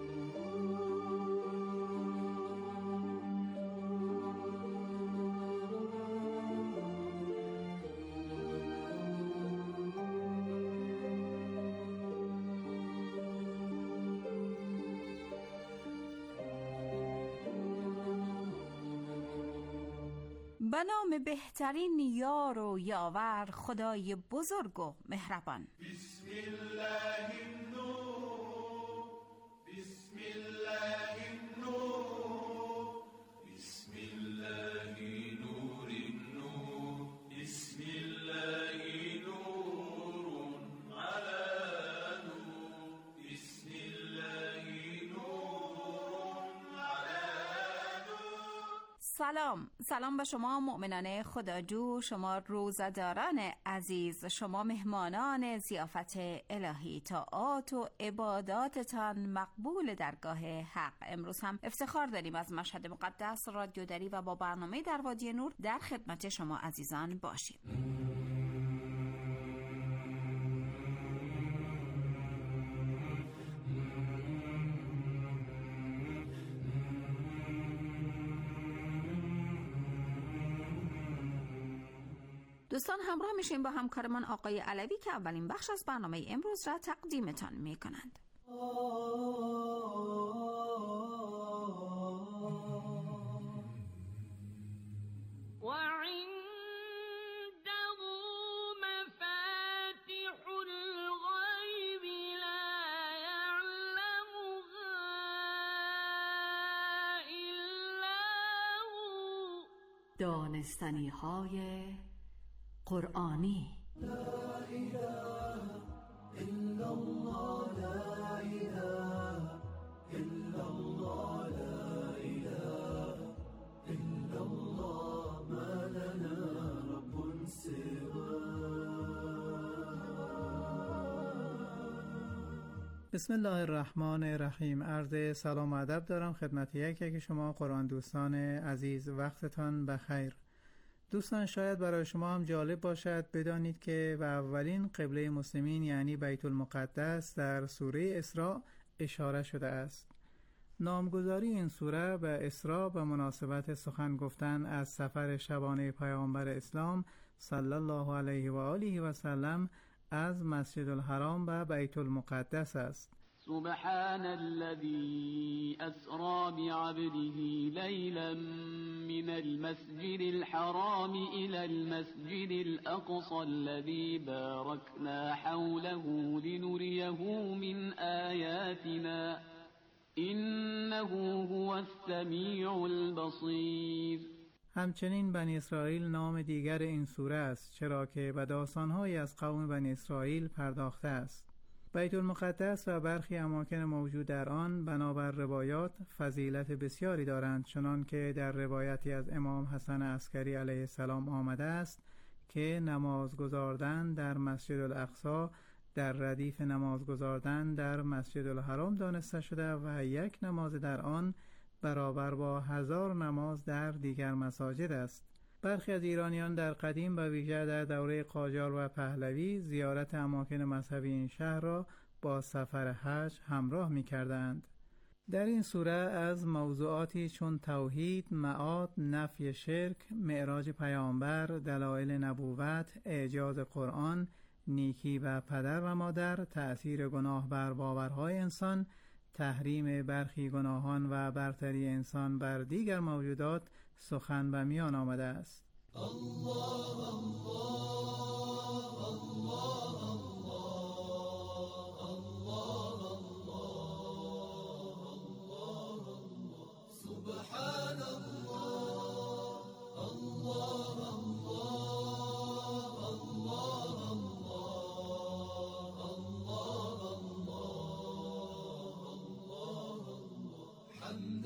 به نام بهترین یار و یاور، خدای بزرگ و مهربان. بسم الله النور، بسم الله النور، بسم الله نور النور، بسم الله نور على نور، بسم الله نور على نور. سلام سلام به شما مؤمنان خداجو، شما روزداران عزیز، شما مهمانان ضیافت الهی. طاعات و عباداتتان مقبول درگاه حق. امروز هم افتخار داریم از مشهد مقدس رادیو دری و با برنامه در وادی نور در خدمت شما عزیزان باشیم. دوستان همراه میشیم با همکارمان آقای علوی که اولین بخش از برنامه امروز را تقدیمتان میکنند. و عنده مفاتح الغیب لا یعلمها الا هو. دانستنی های قرآنی. لا اله الا الله، لا اله الا الله، لا اله الا الله، ما لنا رب سواه. بسم الله الرحمن الرحیم. عرض سلام و ادب دارم خدمت یک یک شما قرآن دوستان عزیز. وقتتان بخیر. دوستان، شاید برای شما هم جالب باشد بدانید که به اولین قبله مسلمین یعنی بیت المقدس در سوره اسراء اشاره شده است. نامگذاری این سوره به اسراء به مناسبت سخن گفتن از سفر شبانه پیامبر اسلام صلی الله علیه و آله و سلم از مسجد الحرام به بیت المقدس است. سبحان الذي أسرى بعبده ليلا من المسجد الحرام إلى المسجد الأقصى الذي باركنا حوله لنريه من آياتنا إنه هو السميع البصير. همچنین بنی اسرائیل نام دیگر این سوره است، چرا که به داستان‌هایی از قوم بنی اسرائیل پرداخته است. بیت المقدس و برخی اماکن موجود در آن بنابر روایات فضیلت بسیاری دارند، چنان که در روایتی از امام حسن عسکری علیه السلام آمده است که نماز گزاردن در مسجد الاقصی در ردیف نماز گزاردن در مسجد الحرام دانسته شده و یک نماز در آن برابر با هزار نماز در دیگر مساجد است. برخی از ایرانیان در قدیم و ویژه در دوره قاجار و پهلوی زیارت اماکن مذهبی این شهر را با سفر حج همراه می کردند. در این سوره از موضوعاتی چون توحید، معاد، نفی شرک، معراج پیامبر، دلایل نبوت، اعجاز قرآن، نیکی و پدر و مادر، تأثیر گناه بر باورهای انسان، تحریم برخی گناهان و برتری انسان بر دیگر موجودات سخن به میان آمده است. الله الله الله الله الله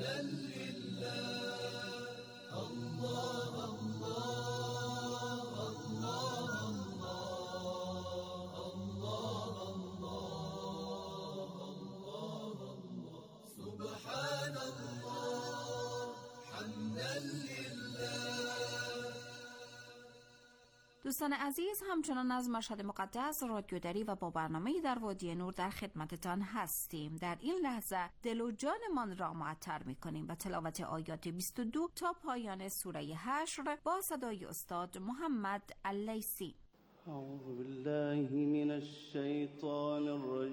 دوستان عزیز، همچنان از مشهد مقدس رادیودری و با برنامه‌ای در وادی نور در خدمتتان هستیم. در این لحظه دل و جانمان را معطر می‌کنیم و تلاوت آیات بیست و دو تا پایان سوره حشر با صدای استاد محمد اللیثی. اعوذ بالله من الشیطان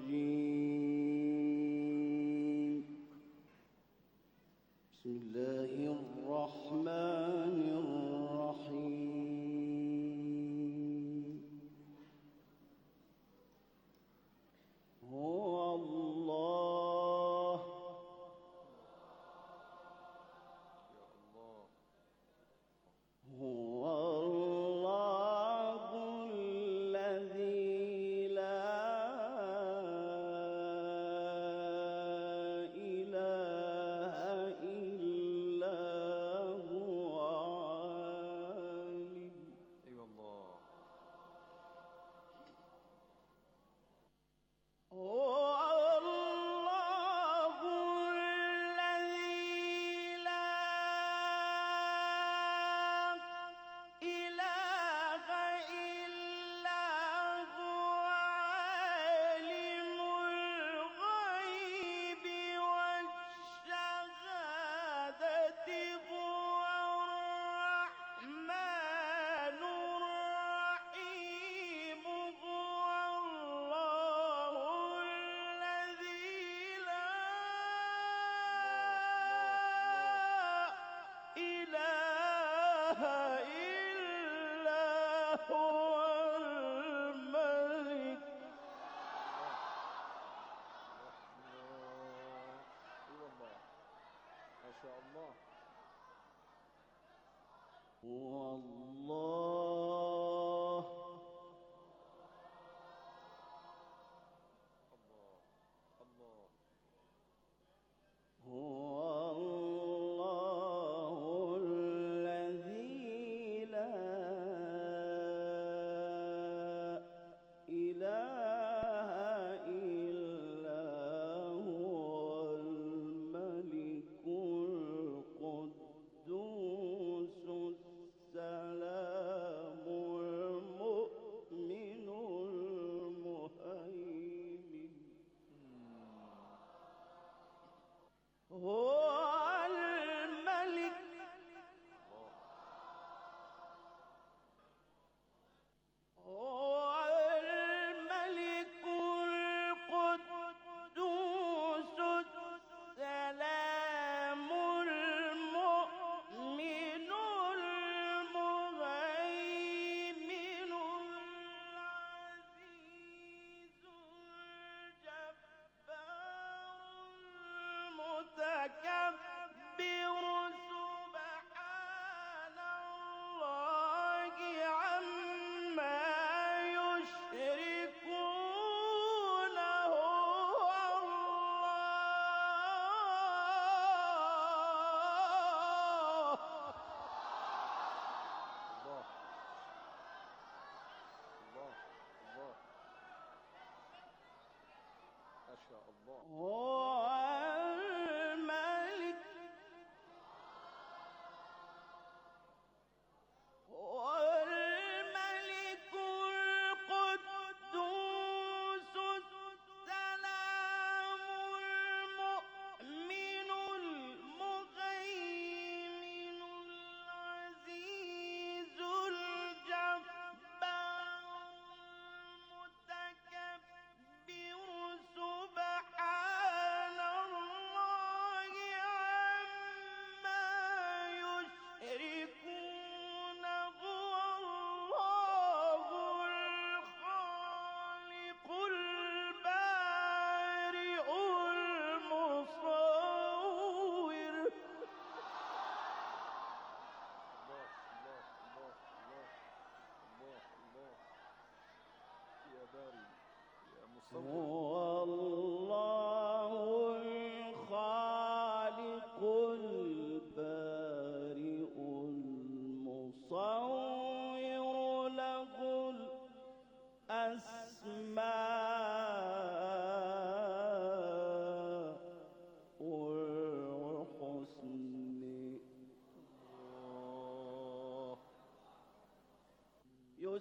الرجیم. بسم الله الرحمن الرحیم.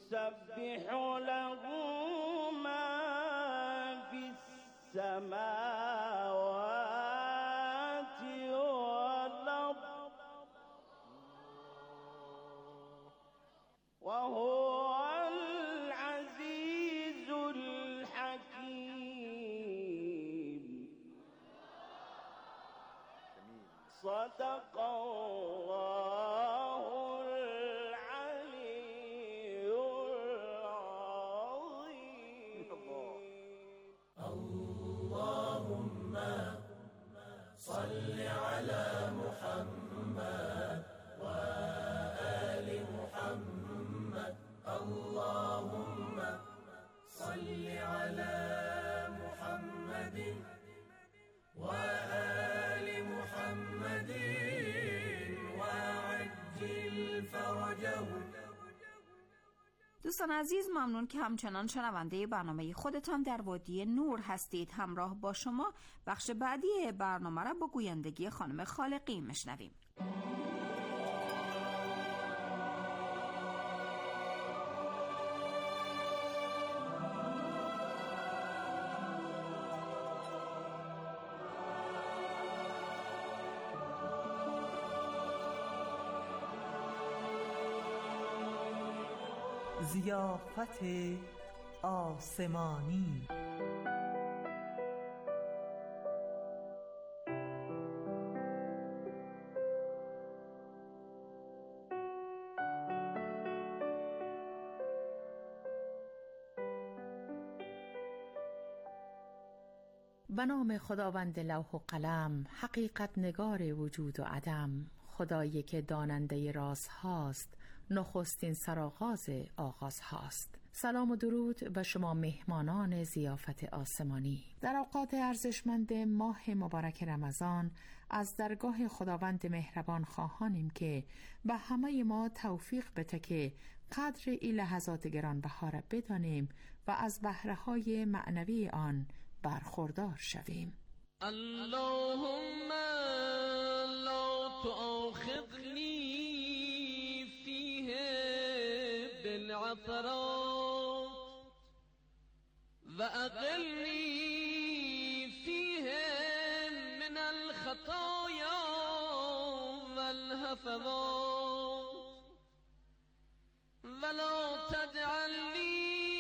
يسبح له ما في السماوات والأرض وهو العزيز الحكيم. صدق الله العلي العظيم. اللهم صل على محمد وآل محمد. اللهم صل على محمد وآل محمد وعجل فرجهم. دوستان عزیز، ممنون که همچنان شنونده برنامه خودتان در وادی نور هستید. همراه با شما بخش بعدی برنامه را با گویندگی خانم خالقی میشنویم. ضیافت آسمانی. به نام خداوند لوح و قلم، حقیقت نگار وجود و عدم، خدایی که داننده راز هاست، نخستین سرآغاز آغاز هاست. سلام و درود به شما مهمانان ضیافت آسمانی. در اوقات ارزشمند ماه مبارک رمضان از درگاه خداوند مهربان خواهانیم که به همه ما توفیق بده که قدر این لحظات گرانبها را بدانیم و از بهره‌های معنوی آن برخوردار شویم. اللهم لا تؤاخذني فيه بالعثرات وأقلني فيه من الخطايا والهفوات ولا تجعلني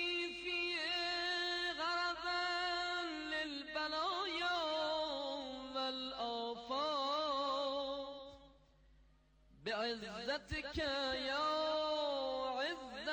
بعزتك يا عز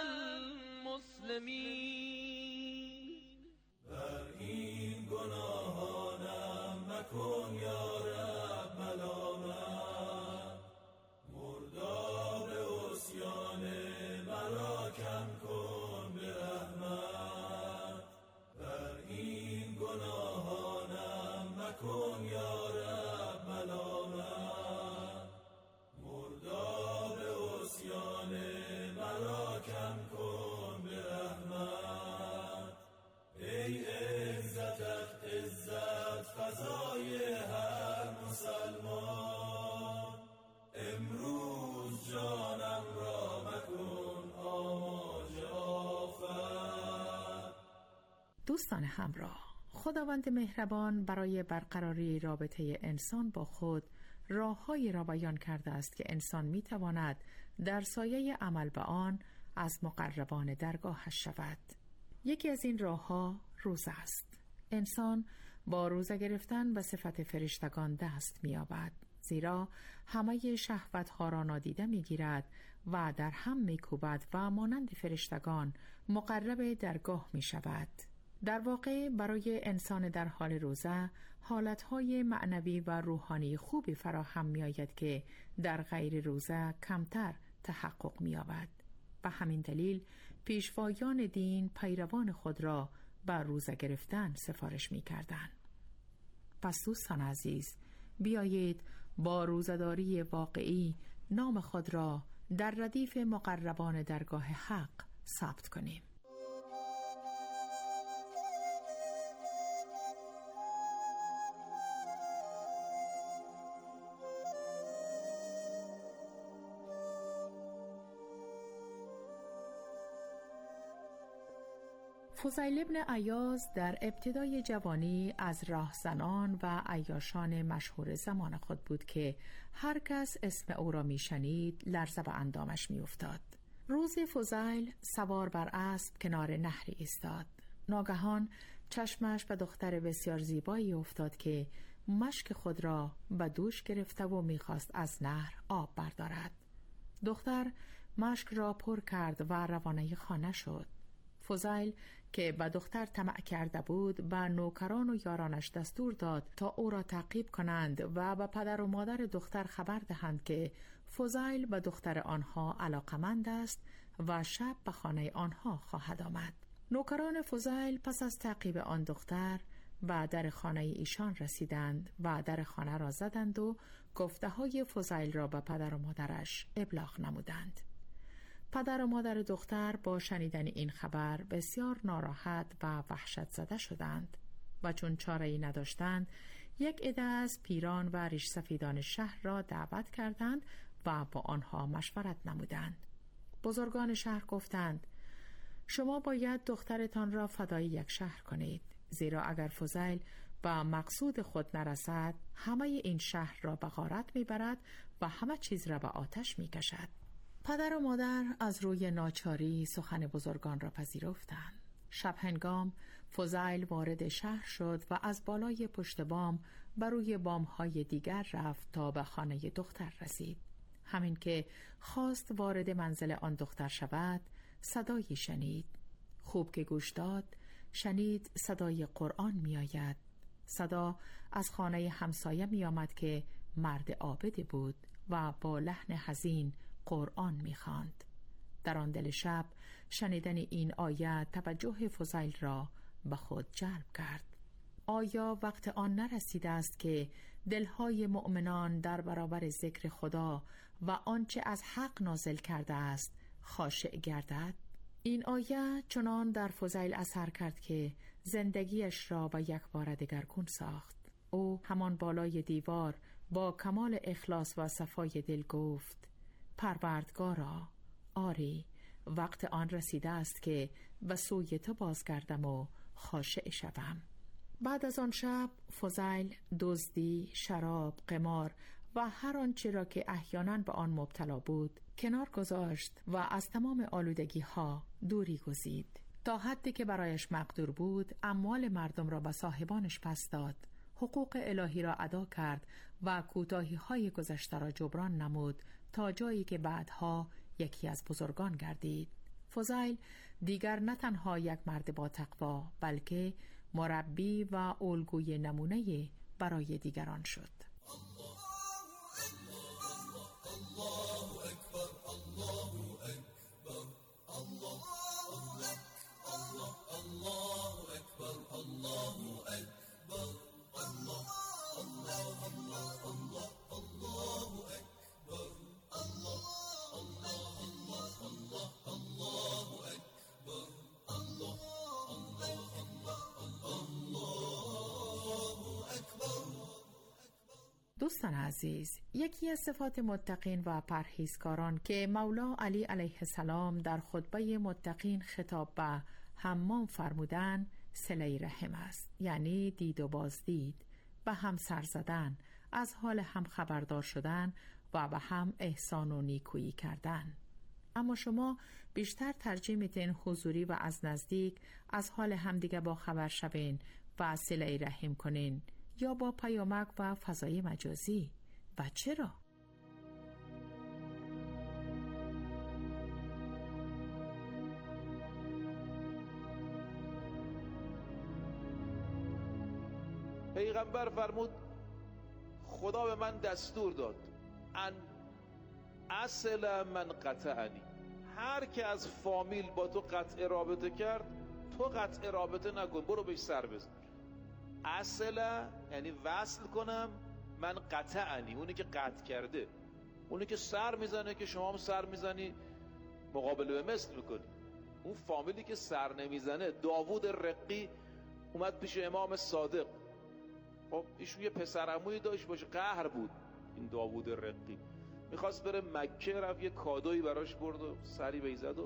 المسلمين. بر این گناهانم مکن یا رب ملامت، مرداب عصیان مرا کم کن به رحمت. بر این گناهانم مکن یا رب ملامت، مرداب عصیان مرا کم کن به رحمت. ای عزتت عزت فضای هر مسلمان، امروز جانم را مکن آماج آفت. دوستان همراه، خداوند مهربان برای برقراری رابطه انسان با خود راه‌هایی را بیان کرده است که انسان می‌تواند در سایه عمل به آن از مقربان درگاهش شود. یکی از این راه‌ها روزه است. انسان با روزه گرفتن به صفت فرشتگان دست می‌یابد، زیرا همه شهوت‌ها را نادیده می‌گیرد و در هم می‌کوبد و مانند فرشتگان مقرب درگاه می‌شود. در واقع برای انسان در حال روزه حالتهای معنوی و روحانی خوبی فراهم می آید که در غیر روزه کمتر تحقق می یابد. به همین دلیل پیشوایان دین پیروان خود را بر روزه گرفتن سفارش می کردن. پس دوستان عزیز، بیایید با روزه‌داری واقعی نام خود را در ردیف مقربان درگاه حق ثبت کنیم. فضیل ابن عیاض در ابتدای جوانی از راهزنان و عیاشان مشهور زمان خود بود که هر کس اسم او را می شنید لرزه به اندامش می افتاد. روزی فضیل سوار بر اسب کنار نهری ایستاد. ناگهان چشمش به دختر بسیار زیبایی افتاد که مشک خود را به دوش گرفته و می‌خواست از نهر آب بردارد. دختر مشک را پر کرد و روانه خانه شد. فضیل که به دختر طمع کرده بود به نوکران و یارانش دستور داد تا او را تعقیب کنند و به پدر و مادر دختر خبر دهند که فضیل به دختر آنها علاقمند است و شب به خانه آنها خواهد آمد. نوکران فضیل پس از تعقیب آن دختر به در خانه ایشان رسیدند و در خانه را زدند و گفته های فضیل را به پدر و مادرش ابلاغ نمودند. پدر و مادر دختر با شنیدن این خبر بسیار ناراحت و وحشت زده شدند و چون چاره‌ای نداشتند یک عده از پیران و ریش سفیدان شهر را دعوت کردند و با آنها مشورت نمودند. بزرگان شهر گفتند شما باید دخترتان را فدای یک شهر کنید، زیرا اگر فضیل با مقصود خود نرسد همه این شهر را به غارت میبرد و همه چیز را به آتش میکشد. پدر و مادر از روی ناچاری سخن بزرگان را پذیرفتند. شب هنگام فضیل وارد شهر شد و از بالای پشت بام بر روی بام‌های دیگر رفت تا به خانه دختر رسید. همین که خواست وارد منزل آن دختر شود صدایی شنید. خوب که گوش داد شنید صدای قرآن می آید. صدا از خانه همسایه می آمد که مرد عابد بود و با لحن حزین قرآن می خواند. در آن دل شب شنیدن این آیه توجه فضیل را به خود جلب کرد. آیا وقت آن نرسیده است که دلهای مؤمنان در برابر ذکر خدا و آنچه از حق نازل کرده است خاشع گردد؟ این آیه چنان در فضیل اثر کرد که زندگیش را و یک بار دگرگون ساخت. او همان بالای دیوار با کمال اخلاص و صفای دل گفت پروردگارا، آری وقت آن رسیده است که به سوی تو بازگردم و خاشع شوم. بعد از آن شب فضیل دزدی، شراب، قمار و هر آنچه را که احیانا به آن مبتلا بود کنار گذاشت و از تمام آلودگی ها دوری گزید. تا حدی که برایش مقدور بود اموال مردم را به صاحبانش پس داد، حقوق الهی را ادا کرد و کوتاهی های گذشته را جبران نمود تا جایی که بعدها یکی از بزرگان گردید. فضیل دیگر نه تنها یک مرد با تقوا بلکه مربی و الگوی نمونه برای دیگران شد. دوستان عزیز، یکی از صفات متقین و پرهیزکاران که مولا علی علیه السلام در خطبه متقین خطاب به حمام فرمودن صله رحم است، یعنی دید و بازدید، به هم سر زدن، از حال هم خبردار شدن و به هم احسان و نیکویی کردن. اما شما بیشتر ترجیح میدین حضوری و از نزدیک از حال همدیگه با خبر شوین و صله رحم کنین یا با پیامک و فضای مجازی؟ و چرا؟ پیغمبر فرمود خدا به من دستور داد ان اصل من قطعنی، هر که از فامیل با تو قطع رابطه کرد تو قطع رابطه نکن، برو بهش سر بزن. اصل یعنی وصل کنم، من قطعنی اونی که قطع کرده، اونی که سر میزنه که شما هم سر میزنی مقابله به مثل میکنی. اون فامیلی که سر نمیزنه، داوود رقی اومد پیش امام صادق، خب ایشون یه پسرعمویی داشت باشه، قهر بود این داوود رقی، میخواست بره مکه، رفت یه کادویی براش برد و سری بیزد و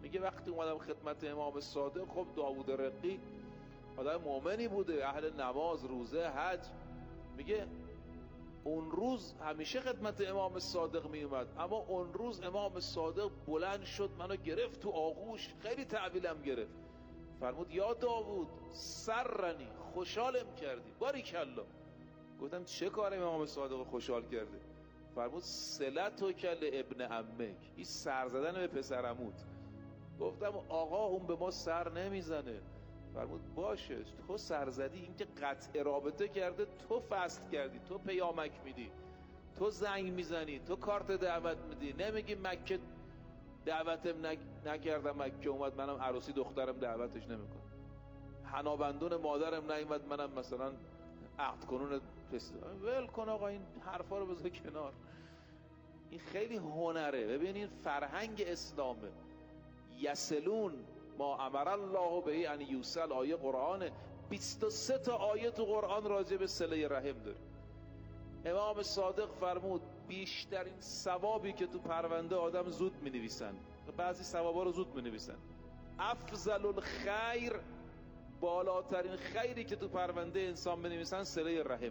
میگه وقتی اومدم خدمت امام صادق، خب داوود رقی آدم مؤمنی بوده، اهل نماز، روزه، حج. میگه اون روز همیشه خدمت امام صادق میومد، اما اون روز امام صادق بلند شد منو گرفت تو آغوش، خیلی تعویلم گرفت. فرمود یا داوود سرنی، خوشحالم کردی. باریکالله. گفتم چه کار امام صادق خوشحال کرده؟ فرمود صلتو کل ابن عمک، این سر زدن به پسر عموت. گفتم آقا اون به ما سر نمیزنه. فرمود باشه تو سر زدی، این که قطع رابطه کرده، تو فست کردی، تو پیامک میدی، تو زنگ میزنی، تو کارت دعوت میدی، نمیگی مکه دعوتم نک... نکردم مکه اومد منم عروسی دخترم دعوتش نمیکنم، حنابندون مادرم نیومد منم مثلا عقد کنون پس. ول کن آقا این حرفا رو بذار کنار. این خیلی هنره. ببینین فرهنگ اسلامه. یسلون ما امر الله به ان یوصل، آیه قرآنه. بیست و سه تا آیه تو قرآن راجع به صله رحم داره. امام صادق فرمود بیشترین ثوابی که تو پرونده آدم زود می نویسن، بعضی ثوابا رو زود می نویسن، افضل الخیر، بالاترین خیری که تو پرونده انسان می نویسن صله رحم.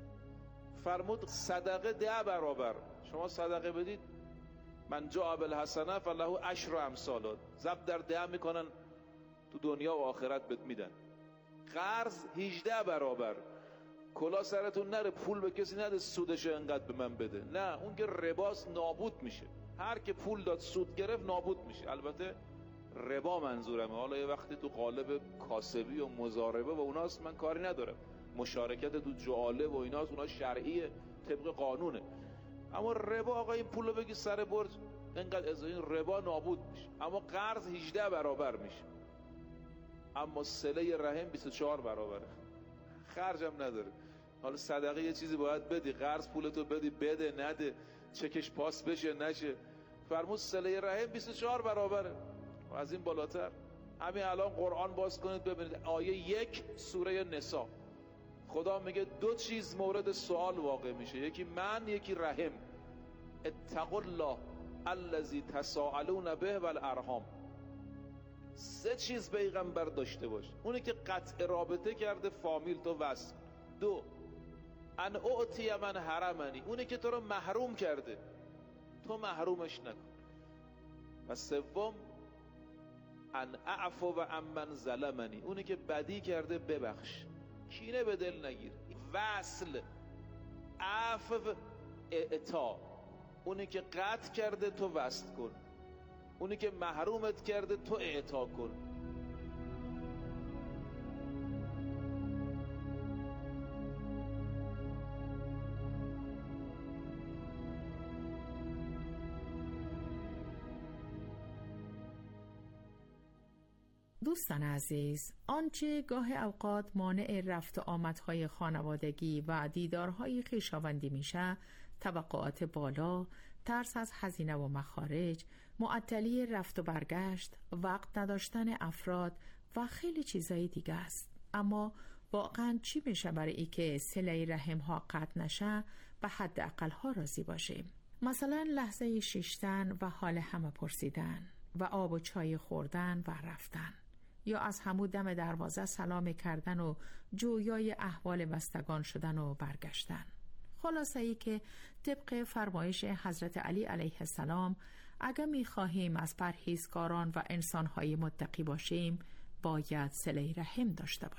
فرمود صدقه ده برابر. شما صدقه بدید، من جاء بالحسنه فله عشر امثالها، ضرب در ده میکنن تو دنیا و آخرت بهت میدن. قرض هجده برابر. کلا سرتون نره، پول به کسی نده سودش انقدر به من بده. نه، اون که رباس نابود میشه. هر که پول داد سود گرفت نابود میشه. البته ربا منظورمه. حالا یه وقتی تو قالب کاسبی و مضاربه و اوناست من کاری ندارم، مشارکت تو جعاله و ایناست، اونا شرعیه طبق قانونه. اما ربا آقا این پولو بگی سر برج اینقدر از این ربا نابود میشه. اما قرض هجده برابر میشه. اما صله رحم بیست و چهار برابره. خرجم نداره. حالا صدقه یه چیزی باید بدی، قرض پولتو بدی، بده نده، چکش پاس بشه نشه. فرمود صله رحم بیست و چهار برابره و از این بالاتر. همین الان قرآن باز کنید ببینید آیه یک سوره نساء، خدا میگه دو چیز مورد سوال واقع میشه، یکی من، یکی رحم. اتقوا الله الذی تساءلون به والارحام. سه چیز پیغمبر داشته باش. اونی که قطع رابطه کرده، فامیل تو وصل. دو، ان اعطی من حرمنی، اونی که تو رو محروم کرده تو محرومش نکن. و سوم، ان اعفو و امن ظلمنی، اونی که بدی کرده ببخش، کینه به دل نگیر. وصل، عفو، اعطا، اونی که قطع کرده تو وصل کن، اونی که محرومت کرده تو اعطا کن. دوستان عزیز، آنچه گاه اوقات مانع رفت و آمدهای خانوادگی و دیدارهای خویشاوندی میشه، توقعات بالا، ترس از هزینه و مخارج، معطلی رفت و برگشت، وقت نداشتن افراد و خیلی چیزای دیگه است. اما واقعا چی میشه برای ای که صله رحم ها قطع نشه و حداقل ها راضی باشیم؟ مثلا لحظه شیشتن و حال همه پرسیدن و آب و چای خوردن و رفتن، یا از همو دم دروازه سلام کردن و جویای احوال بستگان شدن و برگشتن. خلاصه ای که طبق فرمایش حضرت علی علیه السلام اگر می خواهیم از پرهیزکاران و انسانهای متقی باشیم، باید صله رحم داشته باشیم.